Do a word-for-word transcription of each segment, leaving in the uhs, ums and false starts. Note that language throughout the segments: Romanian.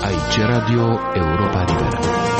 Aici Radio Europa Liberă.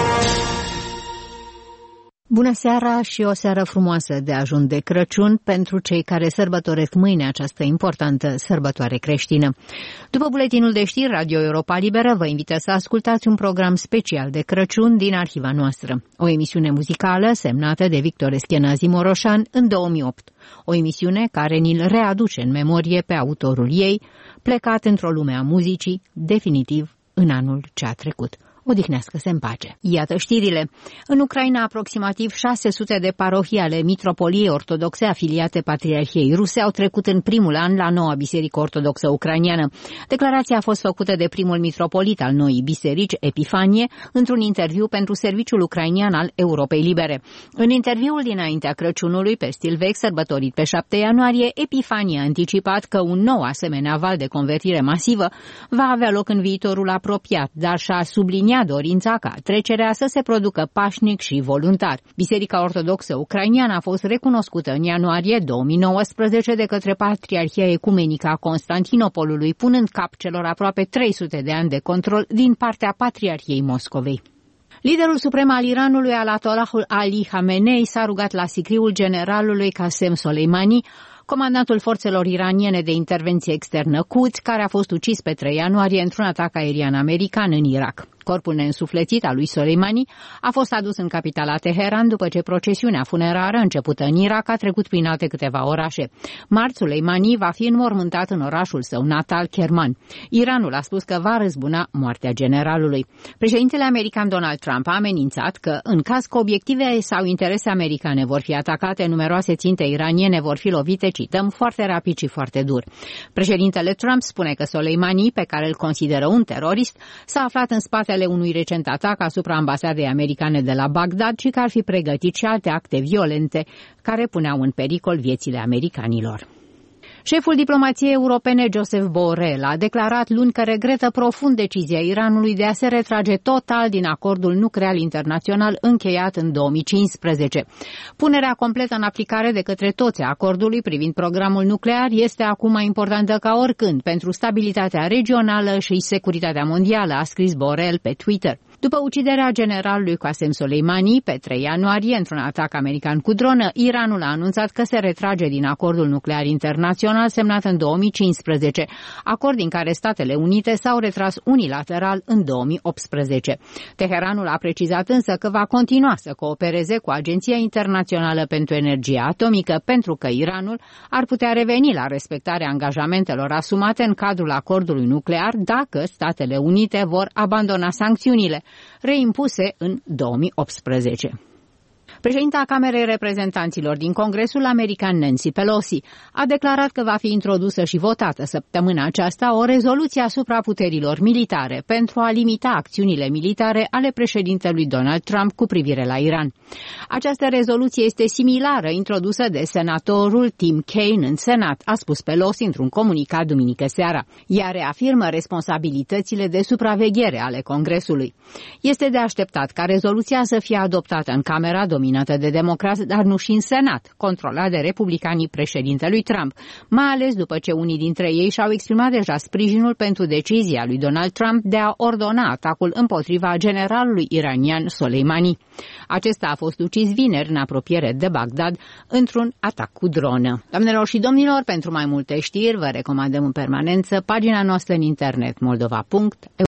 Bună seara și o seară frumoasă de ajun de Crăciun pentru cei care sărbătoresc mâine această importantă sărbătoare creștină. După buletinul de știri, Radio Europa Liberă vă invită să ascultați un program special de Crăciun din arhiva noastră. O emisiune muzicală semnată de Victor Eschenazi Moroșan în două mii opt. O emisiune care ni-l readuce în memorie pe autorul ei, plecat într-o lume a muzicii, definitiv în anul ce a trecut. Odihnească-se în pace. Iată știrile. În Ucraina, aproximativ șase sute de parohii ale mitropoliei ortodoxe afiliate Patriarhiei Ruse au trecut în primul an la noua biserică ortodoxă ucraineană. Declarația a fost făcută de primul mitropolit al noii biserici, Epifanie, într-un interviu pentru serviciul ucrainian al Europei Libere. În interviul dinaintea Crăciunului, pe stil vechi, sărbătorit pe șapte ianuarie, Epifanie a anticipat că un nou asemenea val de convertire masivă va avea loc în viitorul apropiat, dar și-a subliniat dorința ca trecerea să se producă pașnic și voluntar. Biserica Ortodoxă Ucraineană a fost recunoscută în ianuarie două mii nouăsprezece de către Patriarhia Ecumenică a Constantinopolului, punând cap celor aproape trei sute de ani de control din partea Patriarhiei Moscovei. Liderul suprem al Iranului, Ayatollahul Ali Khamenei, s-a rugat la sicriul generalului Qasem Soleimani, comandantul forțelor iraniene de intervenție externă Quds, care a fost ucis pe trei ianuarie într-un atac aerian american în Irak. Corpul neînsuflețit al lui Soleimani a fost adus în capitala Teheran după ce procesiunea funerară începută în Irak a trecut prin alte câteva orașe. Marți, Soleimani va fi înmormântat în orașul său natal, Kerman. Iranul a spus că va răzbuna moartea generalului. Președintele american Donald Trump a amenințat că, în caz că obiective sau interese americane vor fi atacate, numeroase ținte iraniene vor fi lovite, cităm, foarte rapid și foarte dur. Președintele Trump spune că Soleimani, pe care îl consideră un terorist, s-a aflat în spatele unui recent atac asupra ambasadei americane de la Bagdad și că ar fi pregătit și alte acte violente care puneau în pericol viețile americanilor. Șeful diplomației europene, Josep Borrell, a declarat luni că regretă profund decizia Iranului de a se retrage total din acordul nuclear internațional încheiat în două mii cincisprezece. Punerea completă în aplicare de către toți a acordului privind programul nuclear este acum mai importantă ca oricând pentru stabilitatea regională și securitatea mondială, a scris Borrell pe Twitter. După uciderea generalului Qasem Soleimani pe trei ianuarie într-un atac american cu dronă, Iranul a anunțat că se retrage din acordul nuclear internațional semnat în două mii cincisprezece, acord din care Statele Unite s-au retras unilateral în două mii optsprezece. Teheranul a precizat însă că va continua să coopereze cu Agenția Internațională pentru Energie Atomică pentru că Iranul ar putea reveni la respectarea angajamentelor asumate în cadrul acordului nuclear dacă Statele Unite vor abandona sancțiunile reimpuse în două mii optsprezece. Președinta Camerei Reprezentanților din Congresul American, Nancy Pelosi, a declarat că va fi introdusă și votată săptămâna aceasta o rezoluție asupra puterilor militare pentru a limita acțiunile militare ale președintelui Donald Trump cu privire la Iran. Această rezoluție este similară introdusă de senatorul Tim Kaine în Senat, a spus Pelosi într-un comunicat duminică seara. Ea reafirmă responsabilitățile de supraveghere ale Congresului. Este de așteptat ca rezoluția să fie adoptată în Camera dominată de democrați, dar nu și în Senat, controlat de republicanii președintelui Trump, mai ales după ce unii dintre ei și-au exprimat deja sprijinul pentru decizia lui Donald Trump de a ordona atacul împotriva generalului iranian Soleimani. Acesta a fost ucis vineri în apropiere de Bagdad într-un atac cu dronă. Doamnelor și domnilor, pentru mai multe știri vă recomandăm în permanență pagina noastră în internet moldova punct e u.